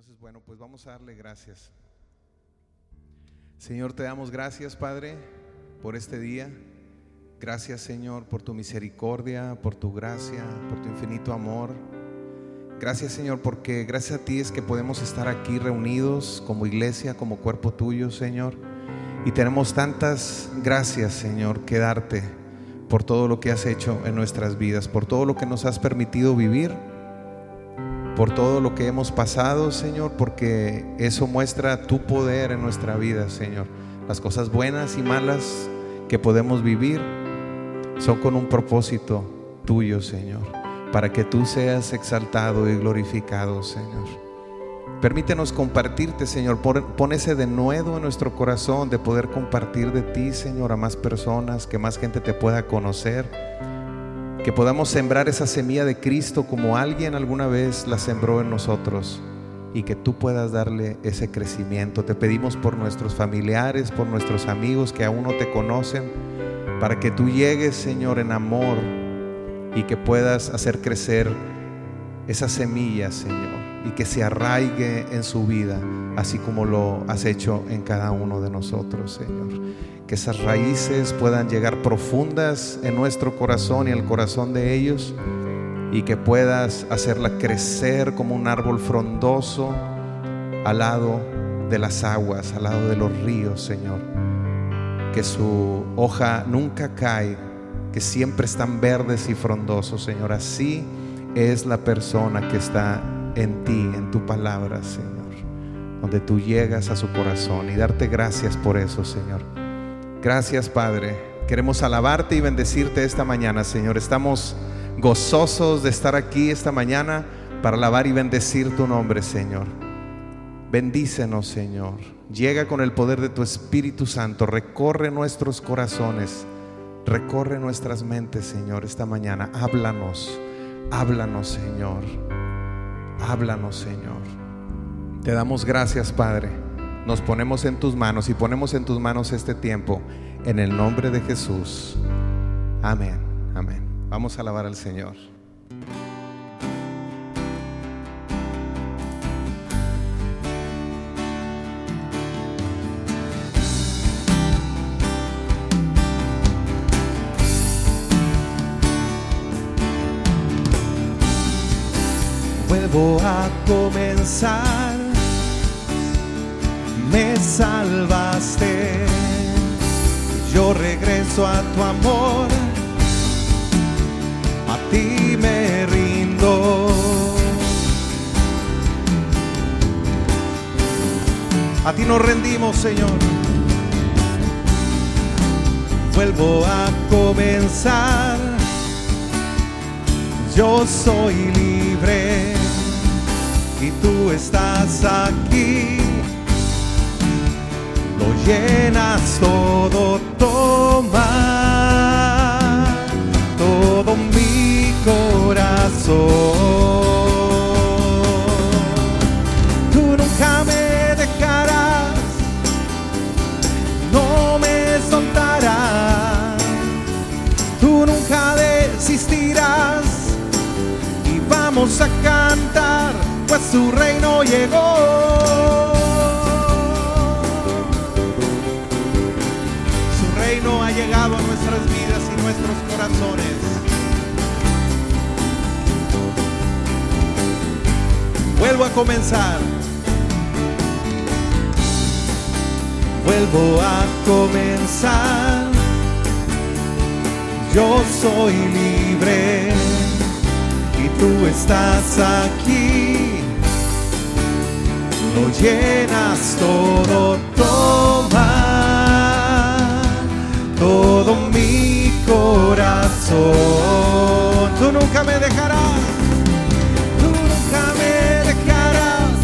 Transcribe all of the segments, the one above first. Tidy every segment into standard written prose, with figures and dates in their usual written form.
Entonces, bueno, pues vamos a darle gracias. Señor, te damos gracias, Padre, por este día. Gracias, Señor, por tu misericordia, por tu gracia, por tu infinito amor. Gracias, Señor, porque gracias a ti es que podemos estar aquí reunidos como iglesia, como cuerpo tuyo, Señor. Y tenemos tantas gracias, Señor, que darte por todo lo que has hecho en nuestras vidas, por todo lo que nos has permitido vivir, por todo lo que hemos pasado, Señor, porque eso muestra tu poder en nuestra vida, Señor. Las cosas buenas y malas que podemos vivir son con un propósito tuyo, Señor, para que tú seas exaltado y glorificado, Señor. Permítenos compartirte, Señor. Pon ese denuedo en nuestro corazón de poder compartir de ti, Señor, a más personas, que más gente te pueda conocer, que podamos sembrar esa semilla de Cristo como alguien alguna vez la sembró en nosotros, y que tú puedas darle ese crecimiento. Te pedimos por nuestros familiares, por nuestros amigos que aún no te conocen, para que tú llegues, Señor, en amor, y que puedas hacer crecer esa semilla, Señor, y que se arraigue en su vida, así como lo has hecho en cada uno de nosotros, Señor. Que esas raíces puedan llegar profundas en nuestro corazón y el corazón de ellos, y que puedas hacerla crecer como un árbol frondoso al lado de las aguas, al lado de los ríos, Señor. Que su hoja nunca cae, que siempre están verdes y frondosos, Señor. Así es la persona que está en ti, en tu palabra, Señor, donde tú llegas a su corazón, y darte gracias por eso, Señor. Gracias, Padre. Queremos alabarte y bendecirte esta mañana, Señor. Estamos gozosos de estar aquí esta mañana para alabar y bendecir tu nombre, Señor. Bendícenos, Señor. Llega con el poder de tu Espíritu Santo. Recorre nuestros corazones, recorre nuestras mentes, Señor, esta mañana. Háblanos, háblanos, Señor. Háblanos, Señor. Te damos gracias, Padre. Nos ponemos en tus manos y ponemos en tus manos este tiempo, en el nombre de Jesús. Amén, amén. Vamos a alabar al Señor. Vuelvo a comenzar, me salvaste, yo regreso a tu amor, a ti me rindo. A ti nos rendimos, Señor. Vuelvo a comenzar, yo soy libre y tú estás aquí. Lo llenas todo, toma todo mi corazón. Tú nunca me dejarás, no me soltarás. Tú nunca desistirás, y vamos a cantar, pues su reino llegó. Ha llegado a nuestras vidas y nuestros corazones. Vuelvo a comenzar. Vuelvo a comenzar. Yo soy libre y tú estás aquí. Lo llenas todo, toma todo mi corazón. Tú nunca me dejarás, tú nunca me dejarás,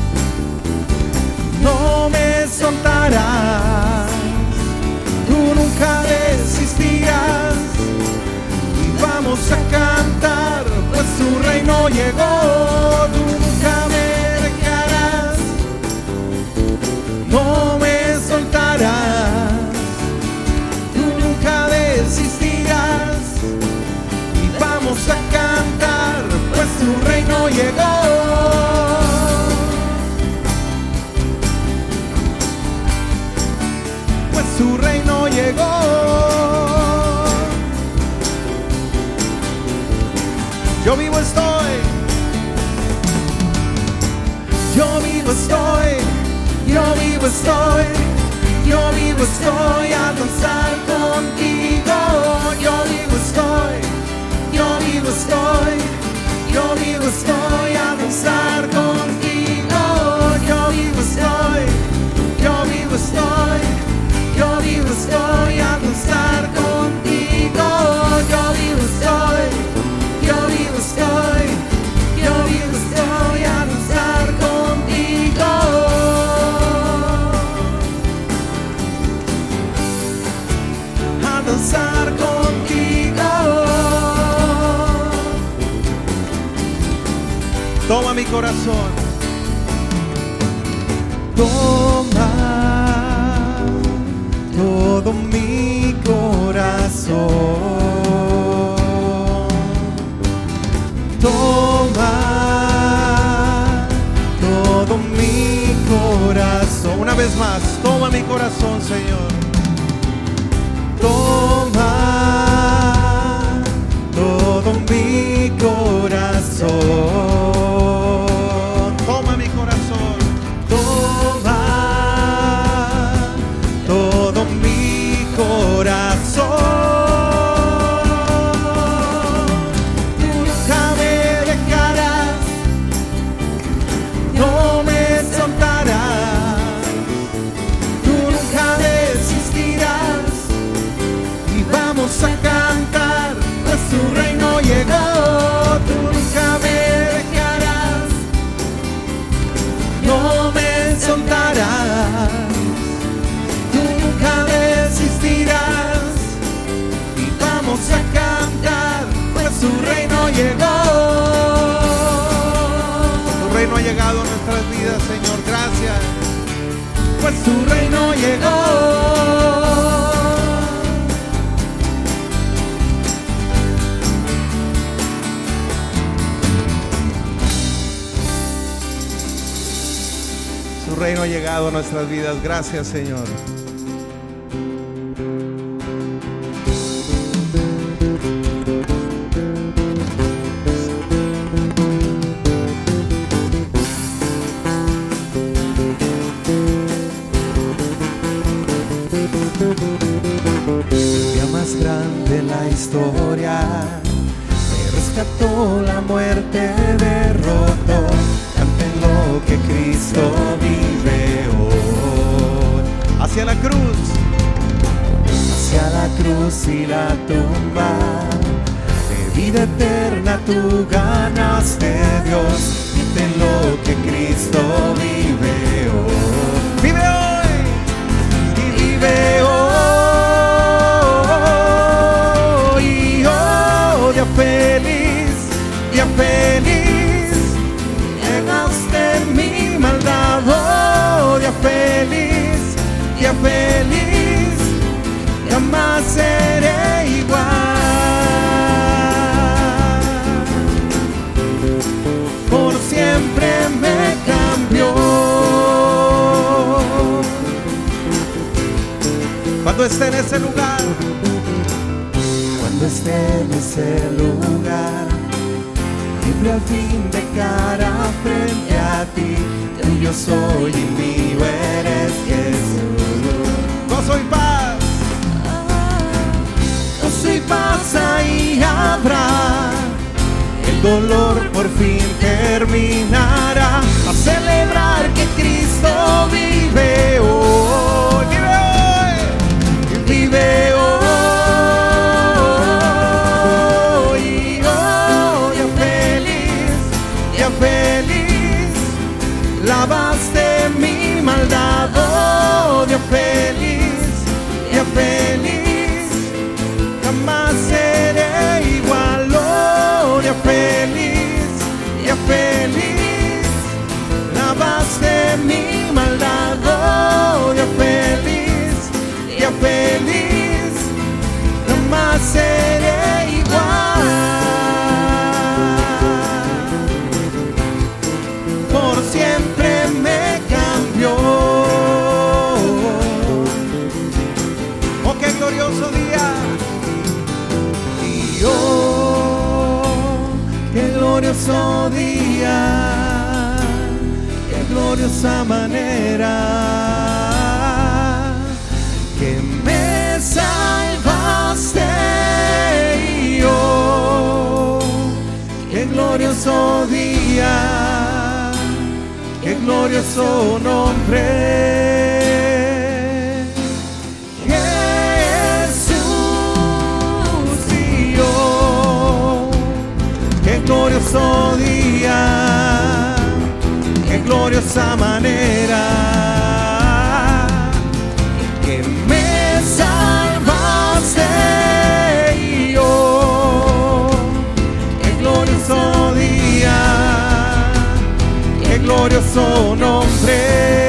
no me soltarás. Tú nunca desistirás, y vamos a cantar, pues su reino llegó. Tú nunca me dejarás, no me soltarás. Desistirás, Yo vivo estoy, yo vivo estoy, yo vivo estoy a danzar contigo. Yo vivo estoy, yo vivo estoy, yo vivo estoy a danzar contigo. Yo vivo estoy, yo vivo estoy, yo vivo estoy a danzar contigo. Yo vivo estoy, yo vivo estoy, yo vivo estoy a danzar contigo. A danzar contigo. Toma mi corazón. Toma todo mi corazón. Toma todo mi corazón. Una vez más, toma mi corazón, Señor. Toma todo mi corazón. Toma mi corazón. Toma todo mi corazón. Tú nunca me dejarás, no me soltarás. Tú nunca desistirás y vamos a cantar, pues tu reino llegó. Tú nunca me dejarás, no me soltarás. Tú nunca desistirás y vamos a cantar, pues tu reino llegó. Tu reino ha llegado a nuestras vidas, Señor, gracias. Pues tu reino llegó. Su reino ha llegado a nuestras vidas. Gracias, Señor. El día más grande en la historia me rescató, la muerte derrotó. Canten lo que Cristo vive hoy. Hacia la cruz y la tumba, de vida eterna tú ganaste, Dios. Canten lo que Cristo vive hoy. Vive hoy y vive hoy. Y oh, día feliz, día feliz. Llegaste mi maldad, oh, día feliz, día feliz, jamás seré igual. Por siempre me cambió. Cuando esté en ese lugar, cuando esté en ese lugar, siempre al fin de cara frente a ti, tuyo soy y mío eres, Jesús. Gozo y paz, gozo y paz ahí habrá. El dolor por fin terminará. A celebrar que Cristo vive hoy, vive hoy, vive hoy. Feliz, lavaste mi maldad, oh, día feliz, día feliz, jamás seré igual, oh, día feliz, día feliz, lavaste mi maldad, oh, día feliz, día feliz, jamás seré igual. Por siempre me cambió. Oh, qué glorioso día. Y oh, qué glorioso día. Qué gloriosa manera que me salvaste y oh, qué glorioso día, qué glorioso nombre. Qué glorioso día, qué gloriosa manera que me salvaste y oh, qué glorioso día, qué glorioso nombre.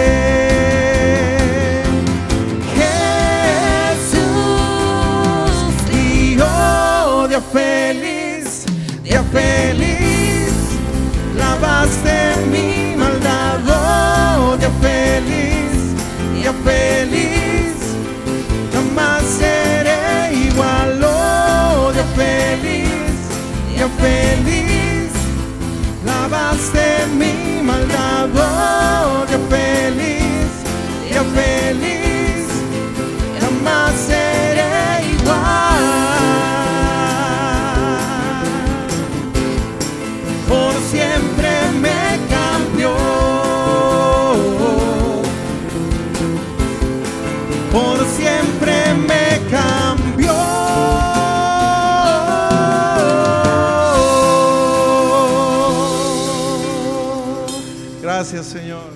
Jesús, Dios, día feliz, día feliz, lavaste mi maldad, oh, día feliz, jamás seré igual, oh, día feliz, lavaste mi maldad, oh, día feliz, jamás seré igual. Por siempre me cambió, por siempre me cambió. Gracias, Señor.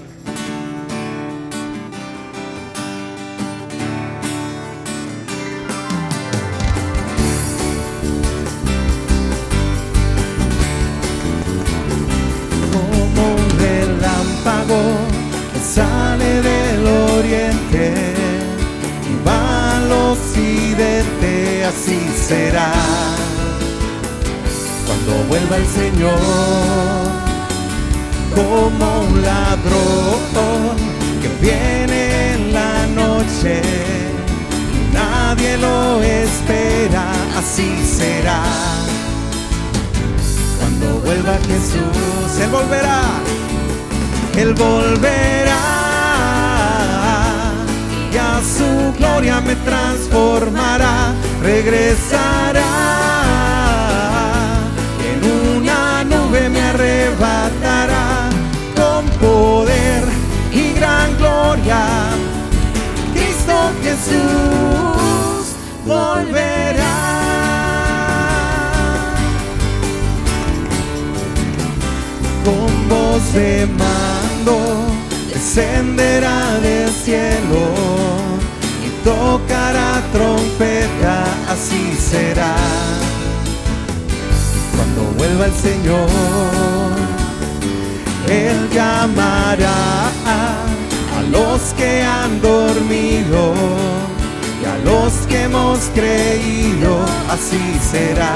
Que sale del oriente y va al occidente, así será cuando vuelva el Señor, como un ladrón que viene en la noche y nadie lo espera, así será cuando vuelva Jesús. Él volverá, Él volverá y a su gloria me transformará, regresará, en una nube me arrebatará, con poder y gran gloria, Cristo Jesús volverá. Con voz de mando descenderá del cielo y tocará trompeta, así será cuando vuelva el Señor. Él llamará a los que han dormido y a los que hemos creído, así será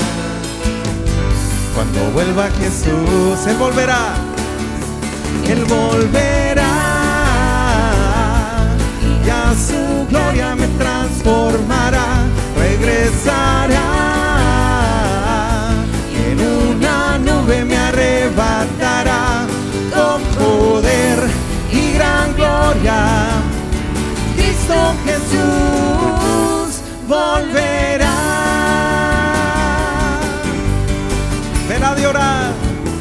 cuando vuelva Jesús. Él volverá, Él volverá y a su gloria me transformará, regresará y en una nube me arrebatará, con poder y gran gloria, Cristo Jesús volverá. Vela de orar,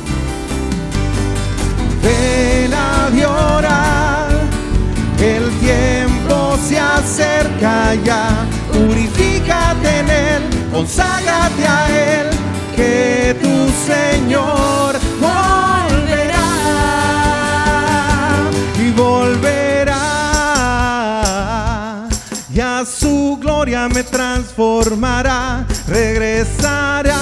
vela de orar, el tiempo se acerca ya, purifícate en Él, conságrate a Él, que tu Señor volverá y volverá y a su gloria me transformará, regresará,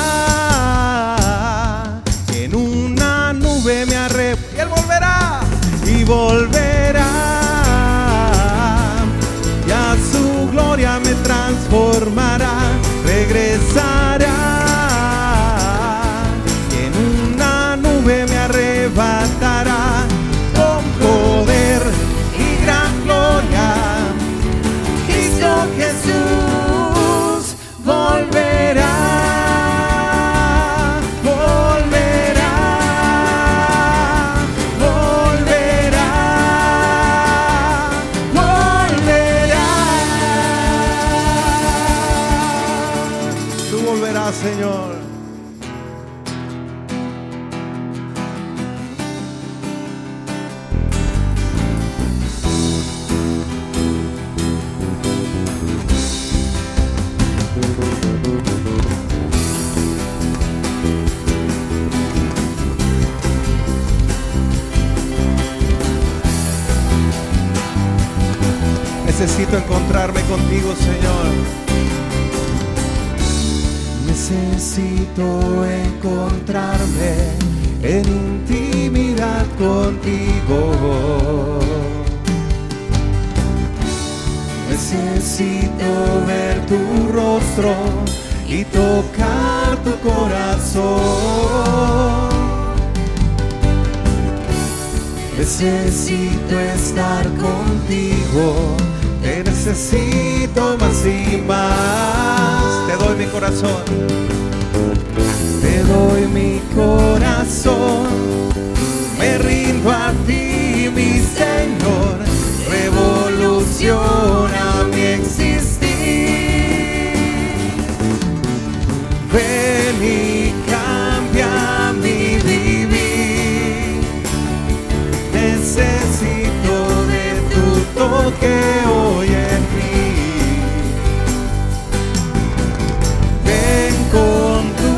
en una nube me arrebatará, y Él volverá y volverá y a su gloria me transformará, regresará, en una nube me arrebatará, con poder y gran gloria, Cristo Jesús volverá. Volverá, volverá. Necesito encontrarme contigo, Señor. Necesito encontrarme en intimidad contigo. Necesito ver tu rostro y tocar tu corazón. Necesito estar contigo, te necesito más y más. Te doy mi corazón. Te doy mi corazón, me rindo a ti, mi Señor. Revoluciona mi existir. Ven y cambia mi vivir. Necesito de tu toque hoy en mí. Ven con tu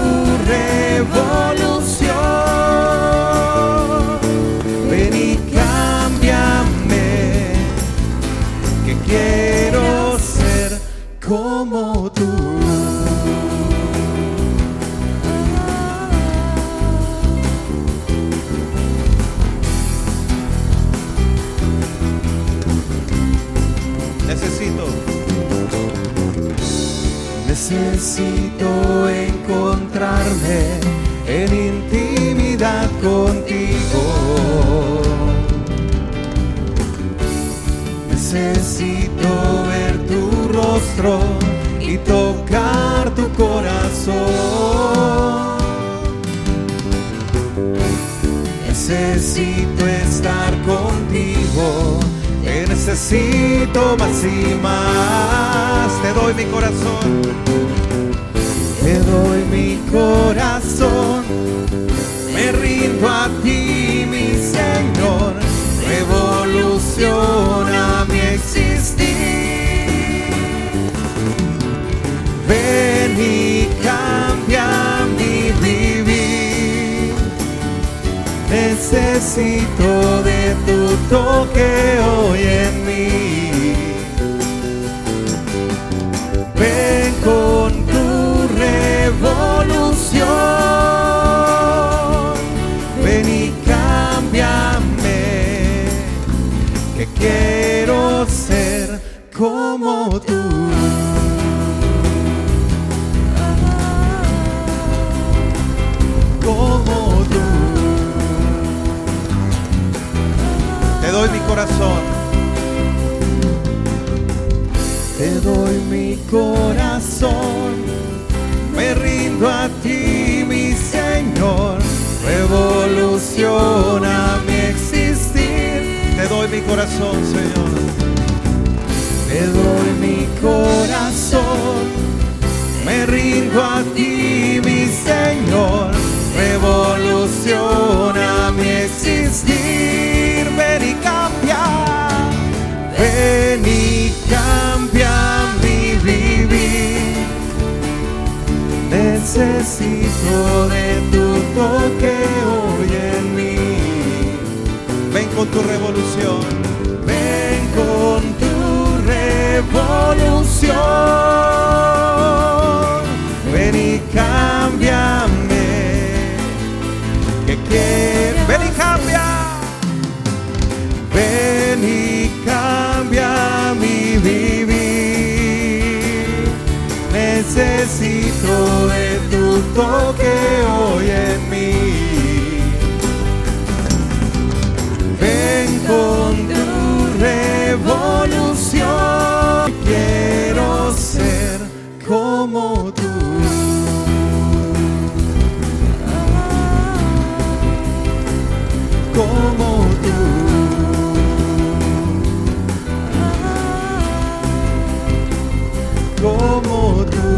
revolución. Ven y cámbiame, que quiero ser como tú. Necesito encontrarme en intimidad contigo. Necesito ver tu rostro y tocar tu corazón. Necesito estar contigo, te necesito más y más. Te doy mi corazón. Te doy mi corazón, me rindo a ti, mi Señor. Revoluciona mi existir. Ven y cambia mi vivir. Necesito de tu toque hoy en mí. Ven con tu revolución. Ven y cámbiame, que quiero ser como tú. Como tú. Te doy mi corazón. Te doy mi corazón, me rindo a ti, mi Señor. Revoluciona mi existir. Te doy mi corazón, Señor. Te doy mi corazón, me rindo a ti, mi Señor. Revoluciona mi existir. Ven y cambia, ven y cambia mi vivir. Necesito de tu toque hoy en mí. Ven con tu revolución. Ven con tu revolución. Ven y cámbiame, que quiero. Ven y cambia. Ven y cambia mi vivir. Necesito de tu toque hoy en mí. Ven con tu revolución. Quiero ser como tú. Como tú. Como tú.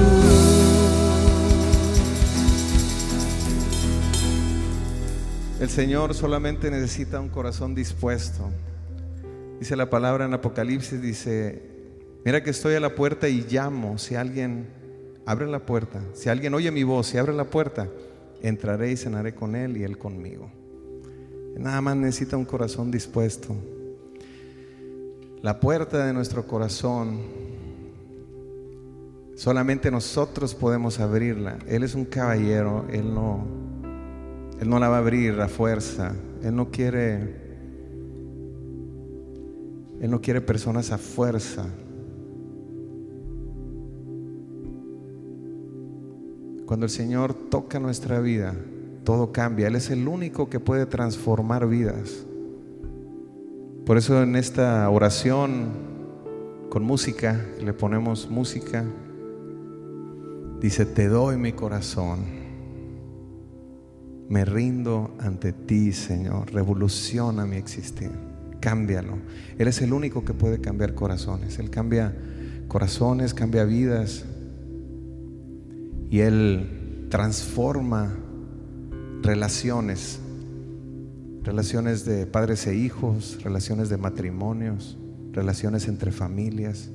El Señor solamente necesita un corazón dispuesto. Dice la palabra en Apocalipsis, dice: mira que estoy a la puerta y llamo. Si alguien abre la puerta, si alguien oye mi voz y abre la puerta, entraré y cenaré con él y él conmigo. Nada más necesita un corazón dispuesto. La puerta de nuestro corazón, solamente nosotros podemos abrirla. Él es un caballero, Él no la va a abrir a fuerza. Él no quiere personas a fuerza. Cuando el Señor toca nuestra vida, todo cambia. Él es el único que puede transformar vidas. Por eso en esta oración con música, le ponemos música, dice: te doy mi corazón, me rindo ante ti, Señor, revoluciona mi existir, cámbialo. Él es el único que puede cambiar corazones. Él cambia corazones, cambia vidas, y Él transforma relaciones de padres e hijos, relaciones de matrimonios, relaciones entre familias,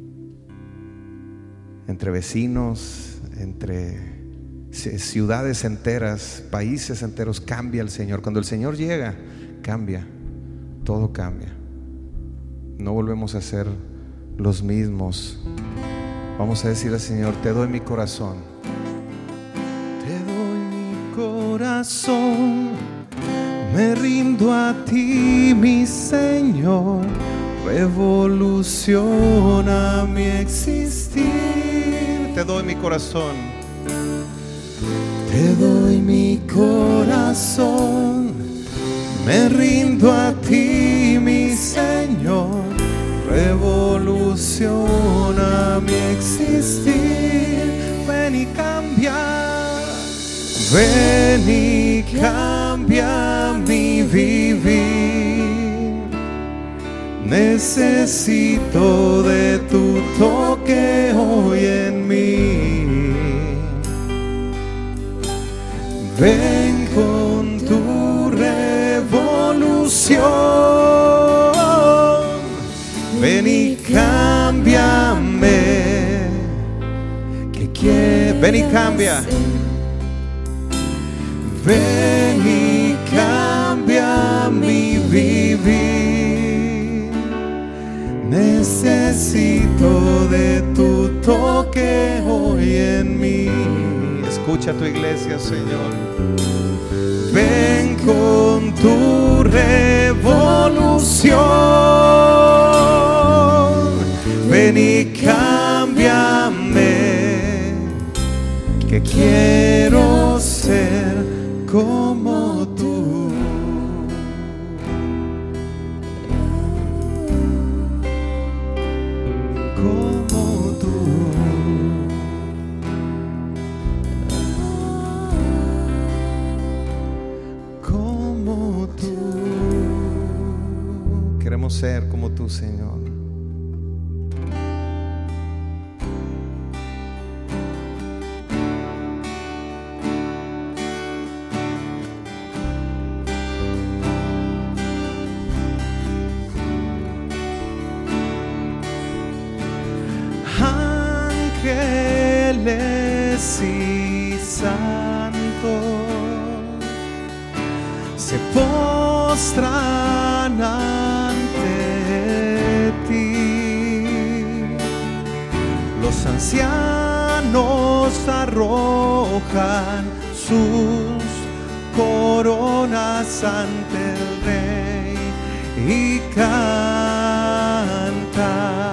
entre vecinos, entre ciudades enteras, países enteros. Cambia el Señor. Cuando el Señor llega, cambia, todo cambia. No volvemos a ser los mismos. Vamos a decir al Señor: te doy mi corazón. Te doy mi corazón, me rindo a ti, mi Señor, revoluciona mi existir. Te doy mi corazón. Te doy mi corazón, me rindo a ti, mi Señor, revoluciona mi existir. Ven y cambia, ven y cambia mi vivir. Necesito de tu toque hoy en mí. Ven con tu revolución, ven y cámbiame. Ven y cambia. Ven y cambia mi vivir. Necesito de tu toque hoy en mí. Escucha a tu iglesia, Señor. Ven con tu revolución, ven y cámbiame, que quiero ser como tú. Como tú. Como tú. Queremos ser como tú, Señor. Ángeles y santos se postran ante ti. Los ancianos arrojan sus coronas ante el Rey y cantan.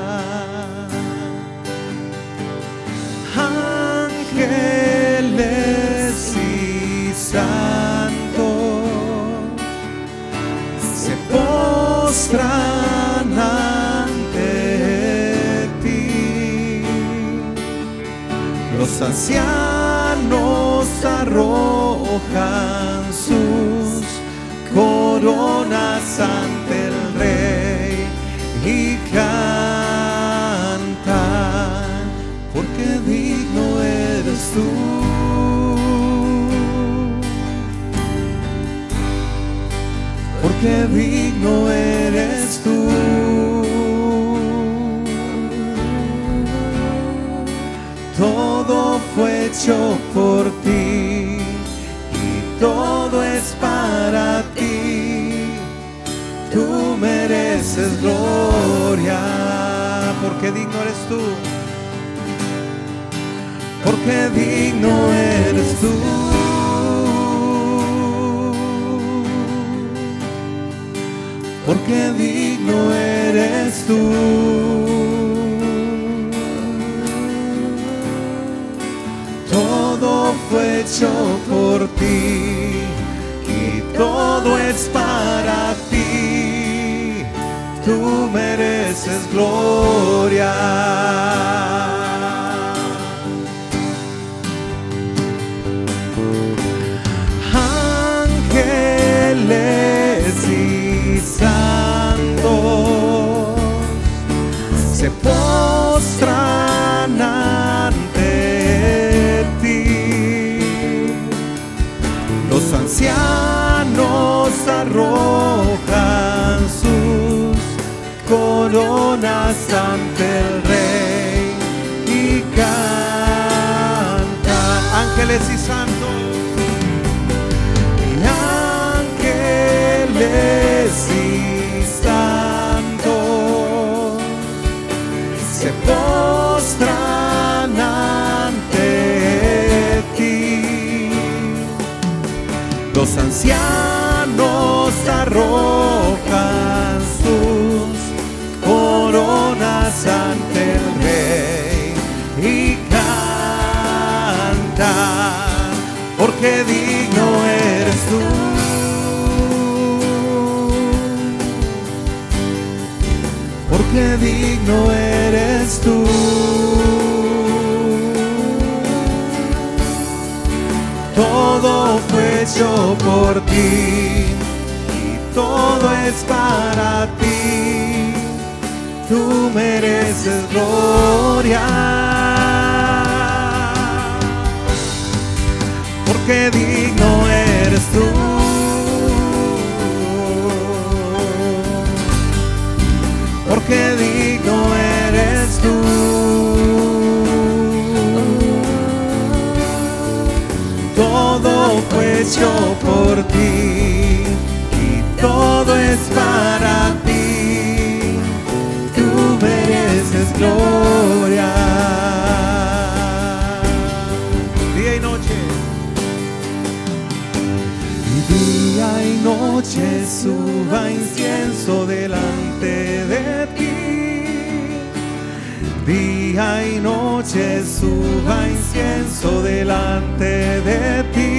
Ángeles y santos se postran ante ti. Los ancianos arrojan sus coronas ante el Rey y cantan, porque digno eres tú. Porque digno eres tú. Todo fue hecho por ti y todo es para ti. tú mereces gloria. Porque digno eres tú. Porque digno eres tú. Porque digno eres tú. Todo fue hecho por ti y todo es para ti. Tú mereces gloria. Ángeles y santos se postran ante ti. Los ancianos arrojan sus coronas ante el Rey y cantan. Ángeles y santos. Ángeles y santos se postran ante ti. Los ancianos arrojan sus coronas ante el Rey y cantan, porque digno eres tú. Porque digno eres tú. Todo fue hecho por ti y todo es para ti. Tú mereces gloria. Porque digno eres tú. Porque digno eres tú. Todo fue hecho por ti y todo es para ti. Tú mereces gloria. Día y noche. Y día y noche suba incienso delante de ti. Día y noche suba incienso delante de ti.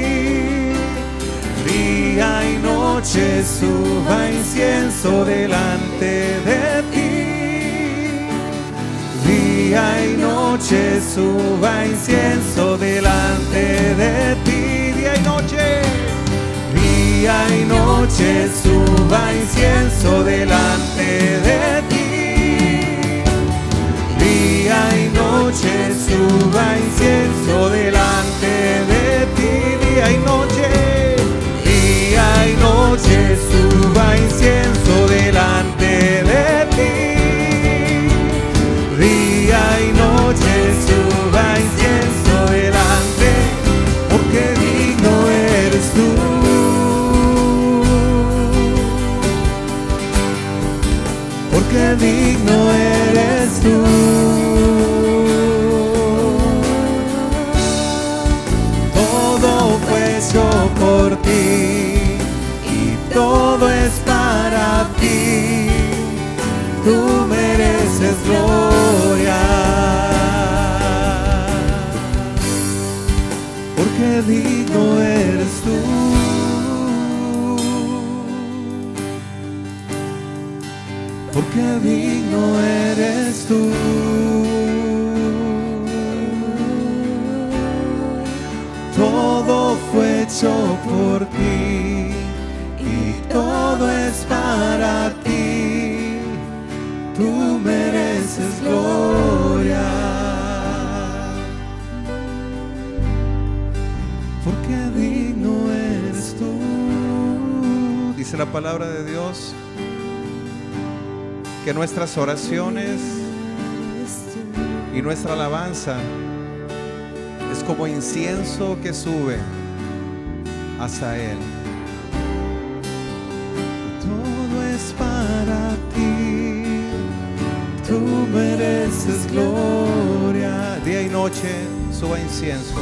Día y noche suba incienso delante de ti. Día y noche suba incienso delante de ti. Día y noche. Día y noche suba incienso delante de ti. Día y noche suba incienso delante de ti. Día y noche. Día y noche suba incienso delante de ti. Día y noche suba incienso delante, porque digno eres tú. Porque digno eres tú. Todo fue hecho por ti y todo es para ti. Tú mereces gloria. Porque digno eres tú. Porque digno eres tú. Todo fue hecho por ti y todo es para ti. Tú mereces gloria. Porque digno eres tú. Dice la palabra de Dios que nuestras oraciones y nuestra alabanza es como incienso que sube hasta Él. Todo mereces gloria. Día y noche suba incienso.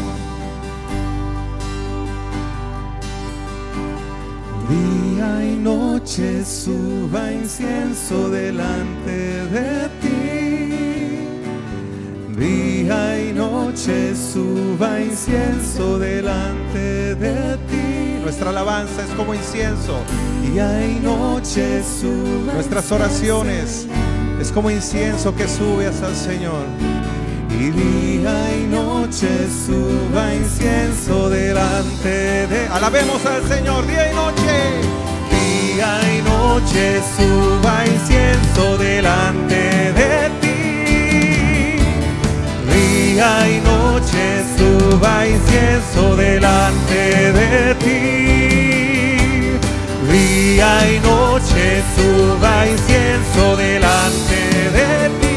Día y noche suba incienso delante de ti. Día y noche suba incienso delante de ti. Nuestra alabanza es como incienso. Día y noche suba. Nuestras oraciones es como incienso que sube hasta el Señor. Y día y noche suba incienso delante de... Alabemos al Señor, día y noche. Día y noche suba incienso delante de ti. Día y noche suba incienso delante de ti. Día y noche suba incienso delante de ti.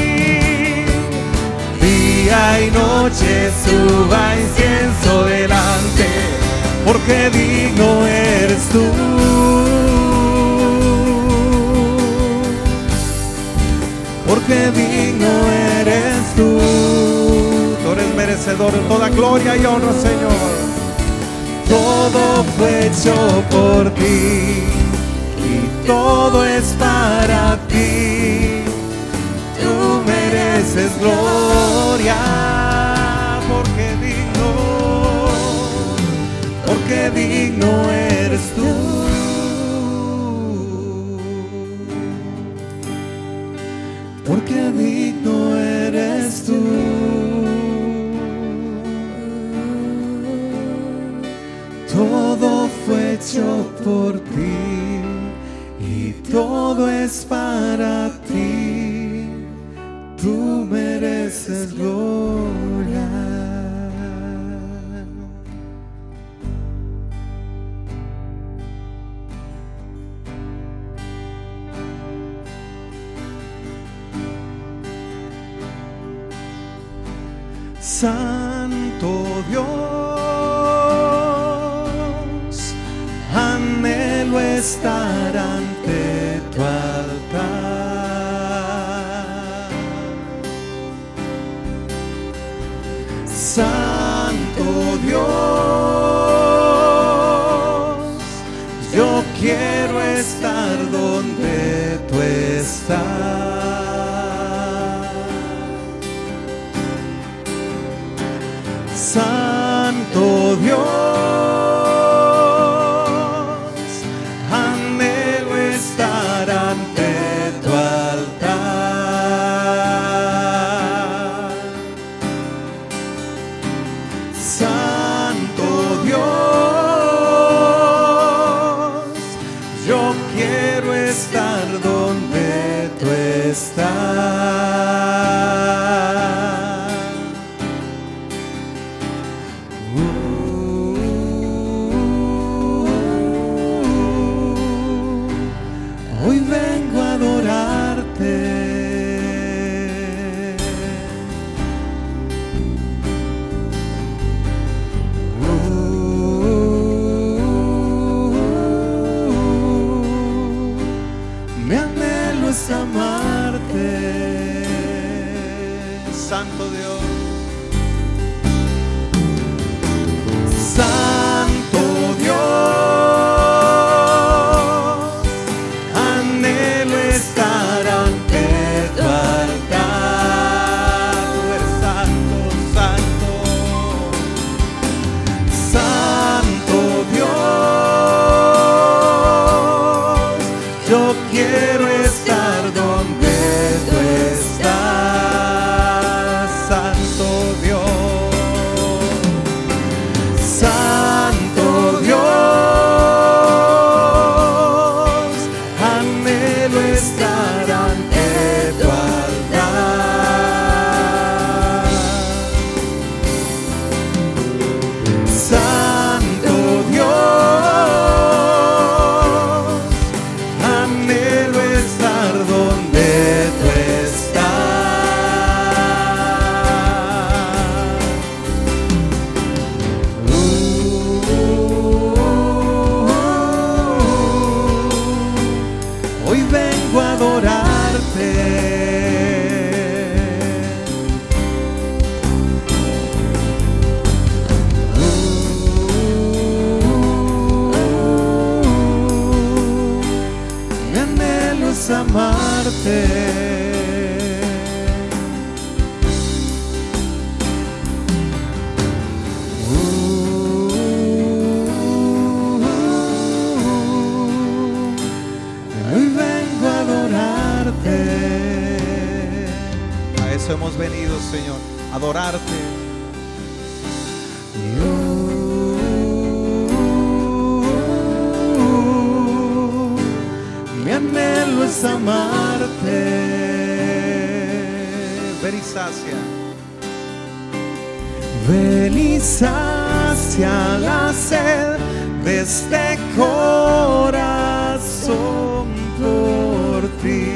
Día y noche suba incienso delante, porque digno eres tú. Porque digno eres tú. Tú eres merecedor de toda gloria y honra, Señor. Todo fue hecho por ti y todo es para ti. Tú mereces gloria, porque digno eres tú. Porque digno eres tú. Todo fue hecho por ti y todo es para ti. Tú mereces gloria. Santo Dios, anhelo estar ante tu altar. Santo Dios, yo quiero estar donde tú estás. Santo Dios, anhelo estar ante tu altar. Santo Dios, yo quiero estar donde tú estás. Hoy vengo a adorarte. Mi anhelo es amarte. Santo Dios. Santo Dios, anhelo estar ante tu altar. Tú eres santo, santo. Santo Dios, yo quiero estar donde tú estás. Santo Dios. Santo Dios, anhelo estar ante tu altar. Santo Dios, anhelo estar donde tú estás. Hoy vengo a adorarte. es amarte. Hoy vengo a adorarte. A eso hemos venido, Señor, a adorarte. Mi anhelo es amarte. Ven y sacia. Ven y sacia la sed de este corazón por ti.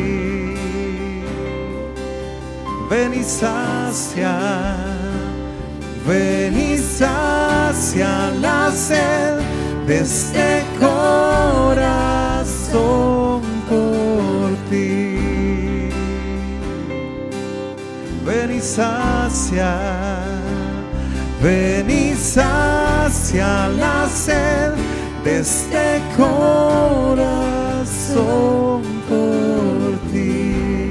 Ven y sacia la sed de este corazón por ti. Ven y sacia la sed de este corazón por ti.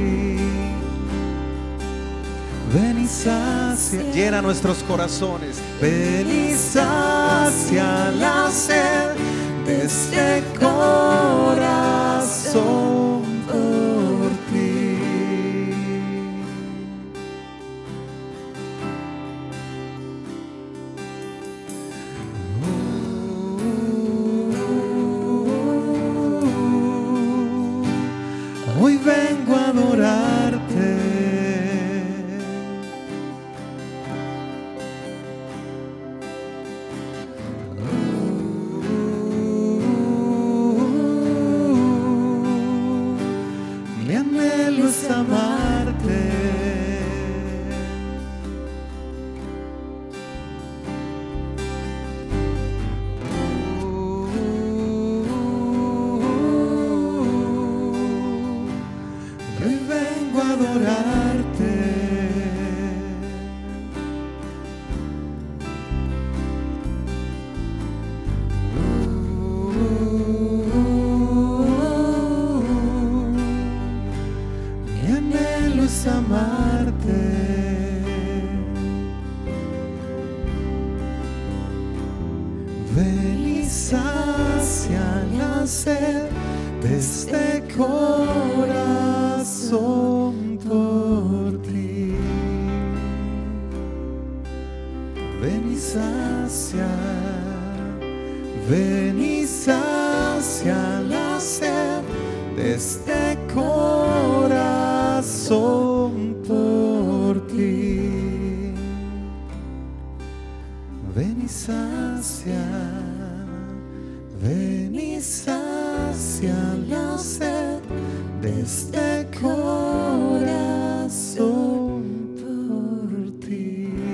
Ven y sacia, llena nuestros corazones. Ven y sacia la sed de este corazón por ti. Hoy vengo a adorarte. Mi anhelo es amarte. Hoy vengo a adorarte. Mi anhelo es amarte. Ven y sacia la sed de este corazón por ti. Ven y sacia la sed de este corazón por ti. Ven y sacia la sed de este corazón por ti.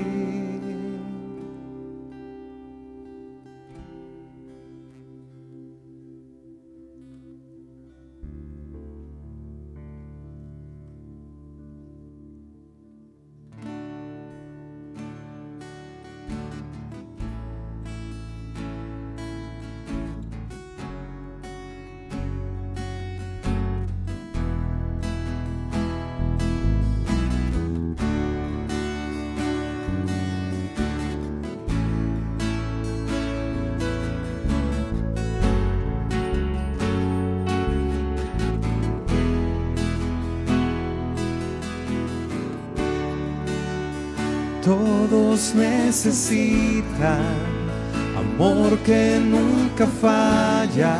Todos necesitan amor que nunca falla,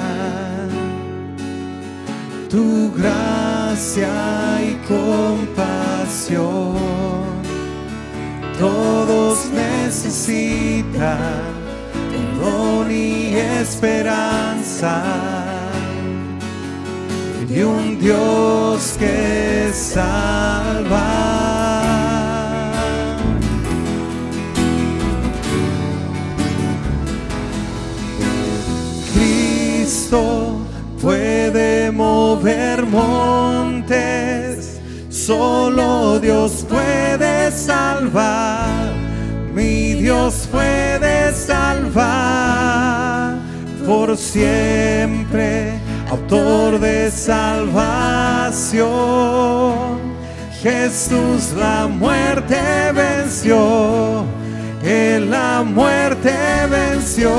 tu gracia y compasión. Todos necesitan perdón y esperanza de un Dios que salva. Puede mover montes, solo Dios puede salvar, mi Dios puede salvar, por siempre autor de salvación. Jesús la muerte venció, Él la muerte venció.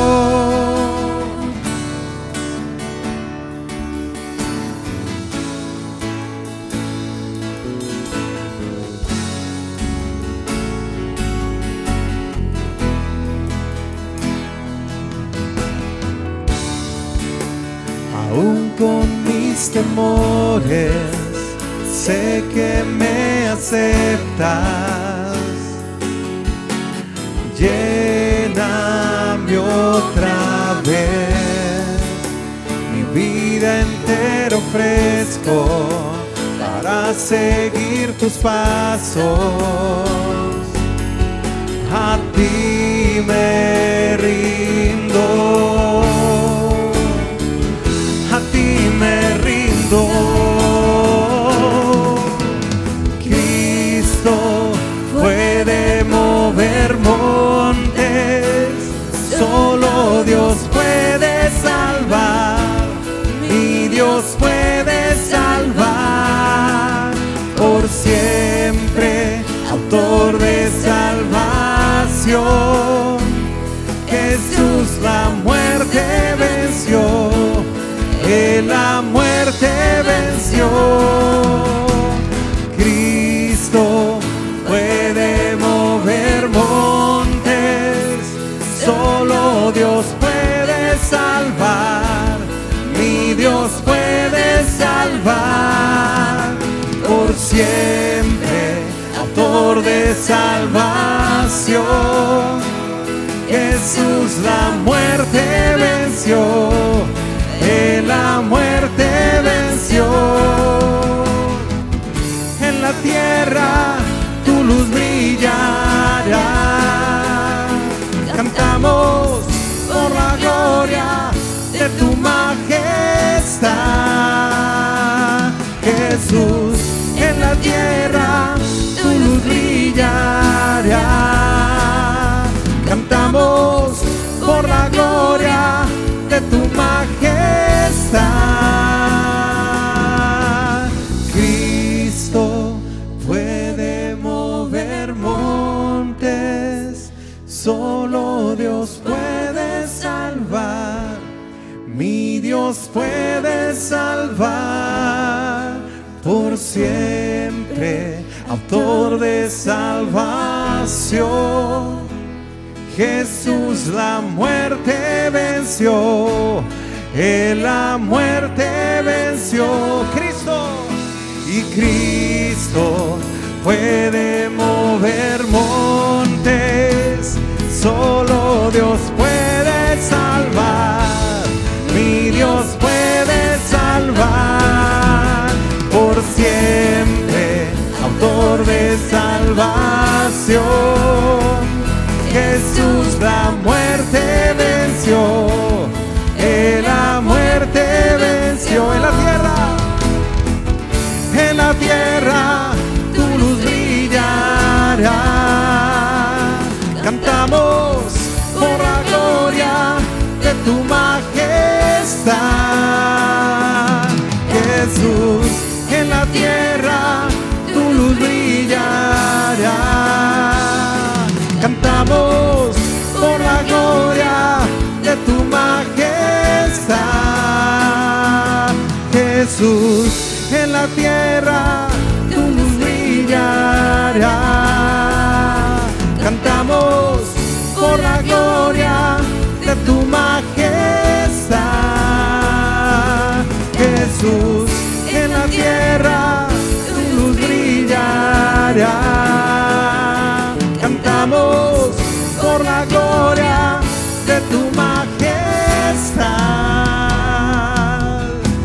Aún con mis temores, sé que me aceptas. Lléname otra vez, mi vida entera ofrezco para seguir tus pasos. A ti me rindo, a ti me rindo. Cristo puede mover montes, solo Dios puede salvar, mi Dios puede salvar. Por siempre, autor de salvación, Jesús la muerte venció, Él la muerte venció. Cristo puede mover montes, solo Dios puede salvar, mi Dios puede salvar. Por siempre, autor de salvación, Jesús la muerte venció, Él la muerte venció. En la tierra tu luz brillará, cantamos por la gloria de tu majestad. Jesús, en la tierra tu luz brillará, cantamos por la gloria de tu majestad. Cristo puede mover montes, solo Dios puede salvar, mi Dios puede salvar. Por siempre, autor de salvación, Jesús la muerte venció, Él la muerte venció. Cristo, y Cristo puede mover montes, solo Dios puede salvar, mi Dios puede salvar. Por siempre, autor de salvación, Jesús la muerte venció, Él la muerte venció. En la tierra tu luz brillará, cantamos por la gloria de tu majestad. Jesús, en la tierra tu luz brillará, cantamos por la gloria de tu majestad. Jesús, en la tierra tu luz brillará, cantamos por la gloria de tu majestad. Jesús, en la tierra tu luz brillará, cantamos por la gloria de tu majestad.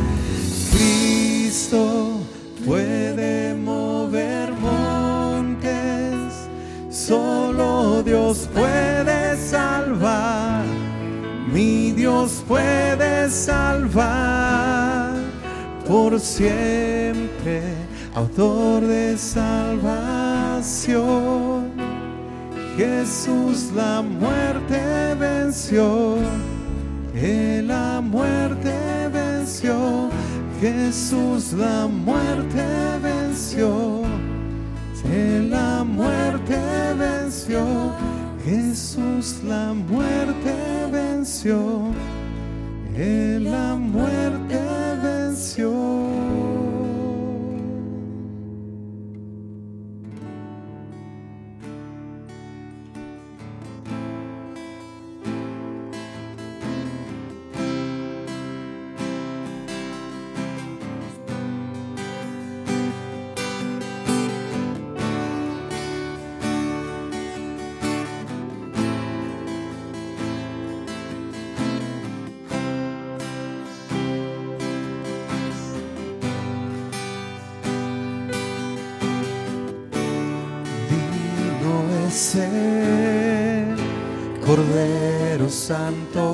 Cristo puede mover montes, solo Dios puede salvar, mi Dios puede salvar. Por siempre, autor de salvación, Jesús la muerte venció, Él la muerte venció. venció, Jesús la muerte venció, Él la muerte venció, Jesús la muerte venció, Él la muerte venció. El Cordero Santo,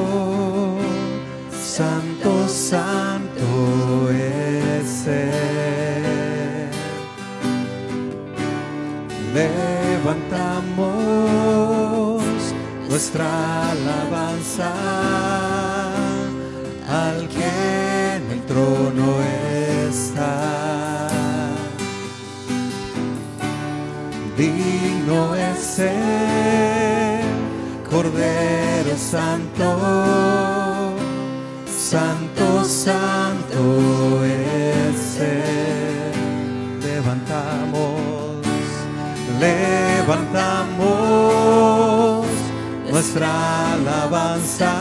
Santo, Santo es Él. Levantamos nuestra alabanza al que en el trono está. Digno es el Cordero Santo, Santo, Santo es Él. Levantamos nuestra alabanza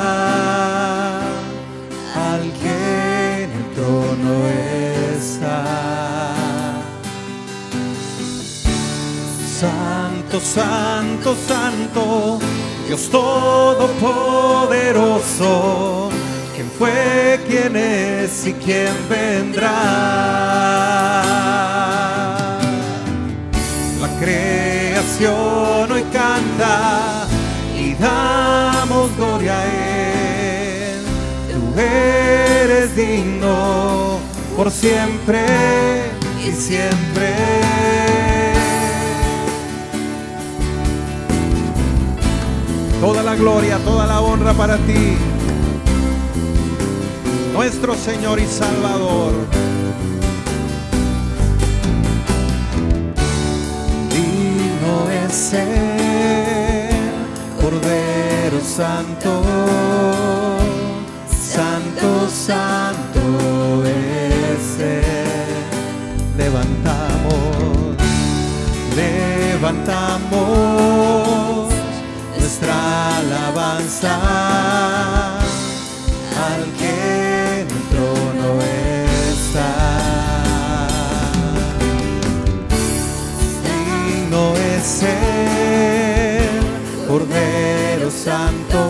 al que en el trono está. Santo, Santo, Santo, Dios Todopoderoso, ¿quién fue, quién es y quién vendrá? La creación hoy canta y damos gloria a Él. Tú eres digno por siempre y siempre. Toda la gloria, toda la honra para ti, nuestro Señor y Salvador. Digno es el Cordero Santo, Santo, Santo es Él. Levantamos nuestra alabanza al que en el trono está. Digno es el Cordero Santo,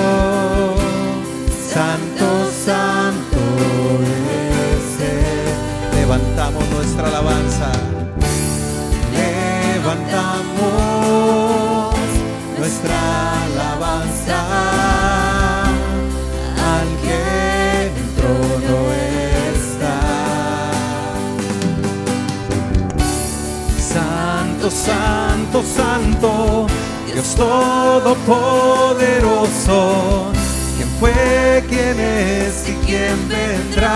Santo, Santo es Él. Levantamos nuestra alabanza. Levantamos nuestra alabanza al que en el trono está. Santo, Santo, Santo, Dios Todopoderoso, ¿quién fue, quién es y quién vendrá?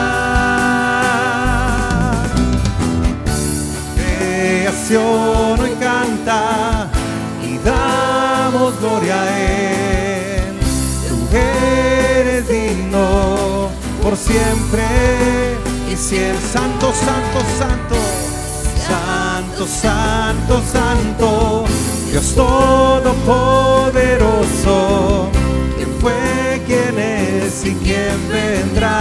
Creación hoy canta y damos gloria a Él. Tú eres digno por siempre y siempre. Santo, Santo, Santo, Santo, Santo, Santo, Dios Todopoderoso, ¿quién fue, quién es y quién vendrá?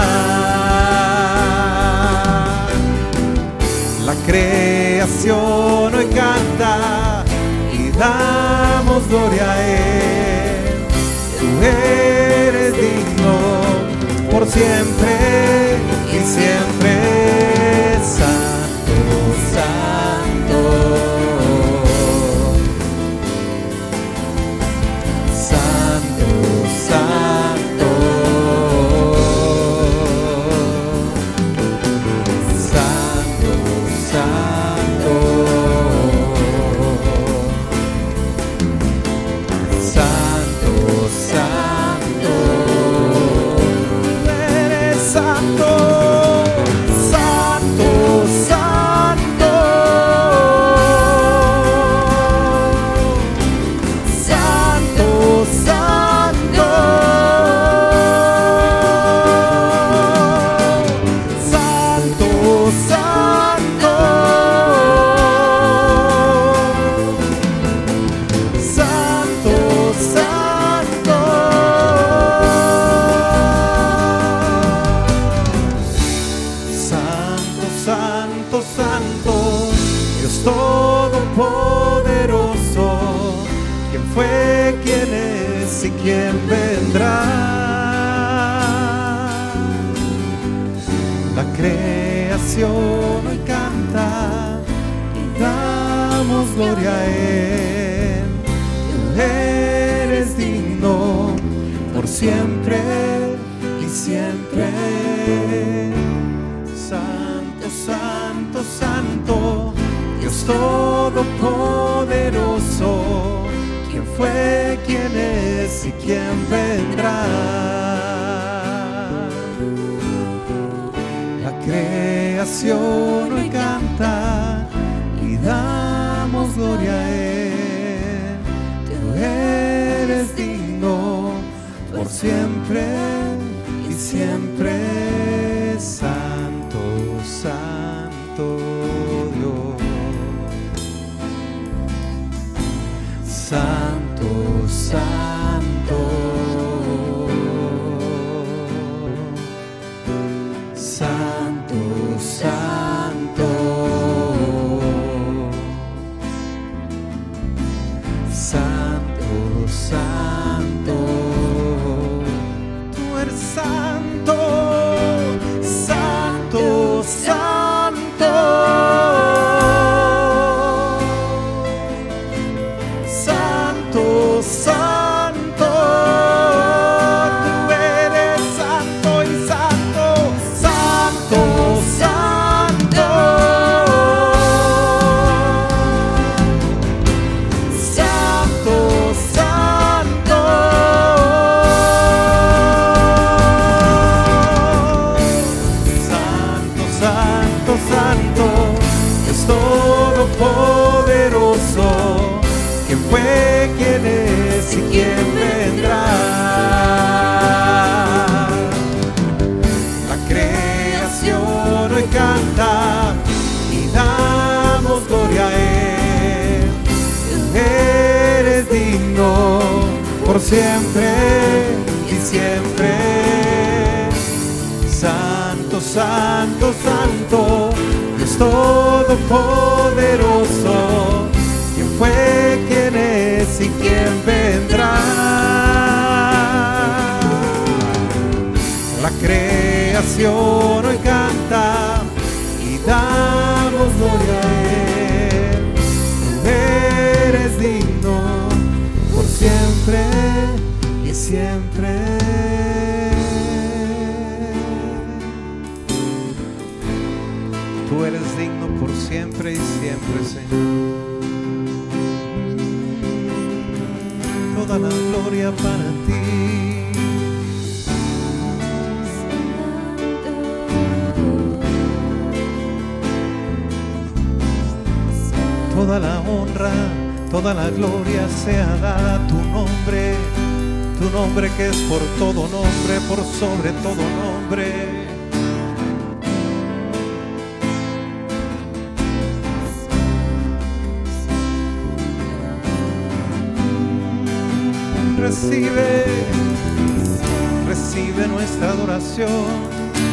La creación hoy canta y damos gloria a Él. Tú eres digno por siempre y siempre. Santo, Santo, Santo, Santo, Santo, Santo, Santo, Santo, eres santo. todopoderoso, quién fue, quién es y quién vendrá. La creación hoy canta y damos gloria a Él. Tú eres digno por siempre y siempre. Santo, santo, santo, Dios todopoderoso, quién fue, quién es y quién vendrá. La creación hoy canta y damos gloria a Él. Tú eres digno por siempre y siempre. Santo, santo Dios. Santo, santo. Santo, santo. Santo, santo. Tú eres santo. Santo, santo. Santo, santo. Tú eres santo y santo. Santo, santo. Santo, santo. Santo, santo, Dios todopoderoso, quién fue, quién es y quién vendrá. La creación hoy canta y damos gloria a Él. Tú eres digno por siempre y siempre. Santo, santo, santo, Dios todopoderoso, quién fue, quién es y quién vendrá. La creación hoy canta y damos gloria a Él. Tú eres digno por siempre y siempre. Tú eres digno por siempre y siempre, Señor. Toda la gloria para ti. Toda la honra, toda la gloria sea dada a tu nombre que es por todo nombre, por sobre todo nombre. Recibe nuestra adoración.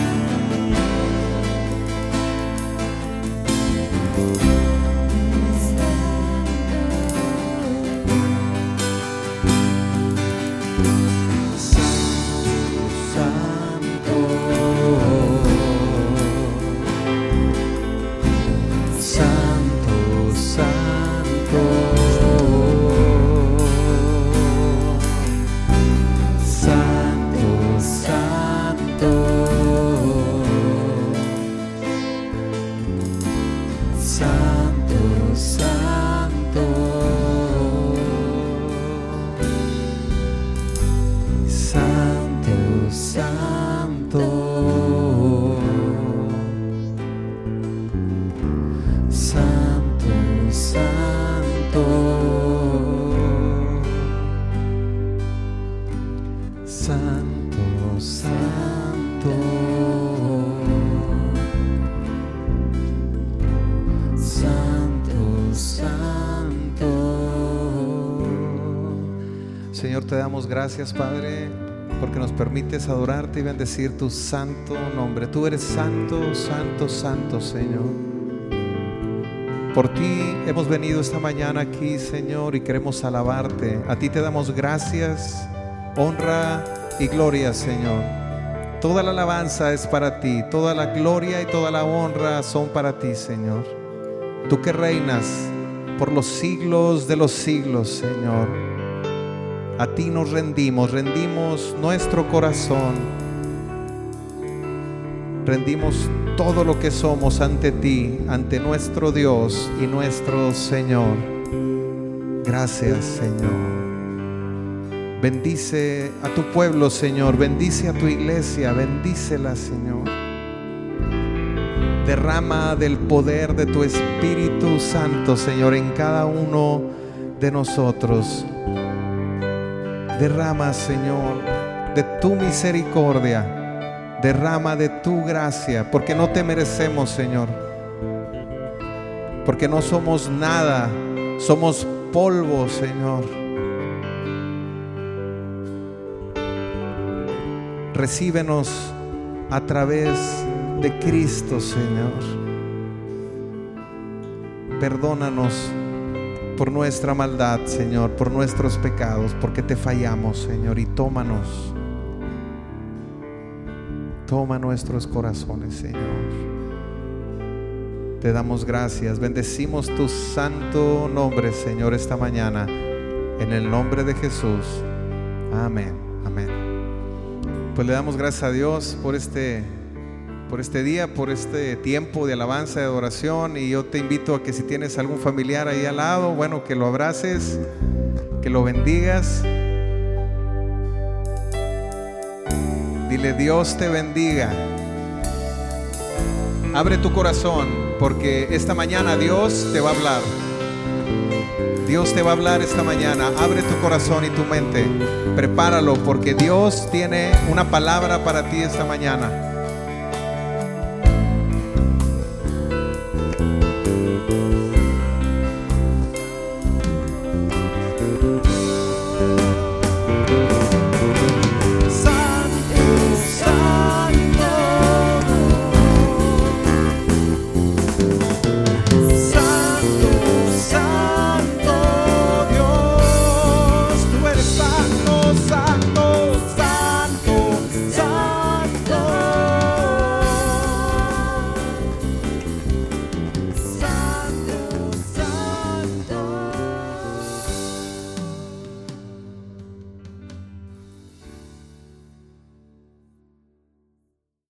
Señor, te damos gracias, Padre, porque nos permites adorarte y bendecir tu santo nombre. Tú eres santo, santo, santo, Señor. Por ti hemos venido esta mañana aquí, Señor, y queremos alabarte. A ti te damos gracias, honra y gloria, Señor. Toda la alabanza es para ti, toda la gloria y toda la honra son para ti, Señor. Tú que reinas por los siglos de los siglos, Señor. A ti nos rendimos nuestro corazón, rendimos todo lo que somos ante ti, ante nuestro Dios y nuestro Señor. Gracias, Señor. Bendice a tu pueblo, Señor. Bendice a tu iglesia. Bendícela, Señor. Derrama del poder de tu Espíritu Santo, Señor, en cada uno de nosotros. Derrama, Señor, de tu misericordia. Derrama de tu gracia, porque no te merecemos, Señor. Porque no somos nada, somos polvo, Señor. Recíbenos a través de Cristo, Señor. Perdónanos por nuestra maldad, Señor, por nuestros pecados, porque te fallamos, Señor, y tómanos. Toma nuestros corazones, Señor. Te damos gracias. Bendecimos tu santo nombre, Señor, esta mañana. En el nombre de Jesús. Amén. Amén. Pues le damos gracias a Dios por este día, por este tiempo de alabanza, de adoración. Y yo te invito a que si tienes algún familiar ahí al lado, bueno, que lo abraces, que lo bendigas. Dile: Dios te bendiga. Abre tu corazón, porque esta mañana Dios te va a hablar. Dios te va a hablar esta mañana. Abre tu corazón y tu mente. Prepáralo, porque Dios tiene una palabra para ti esta mañana.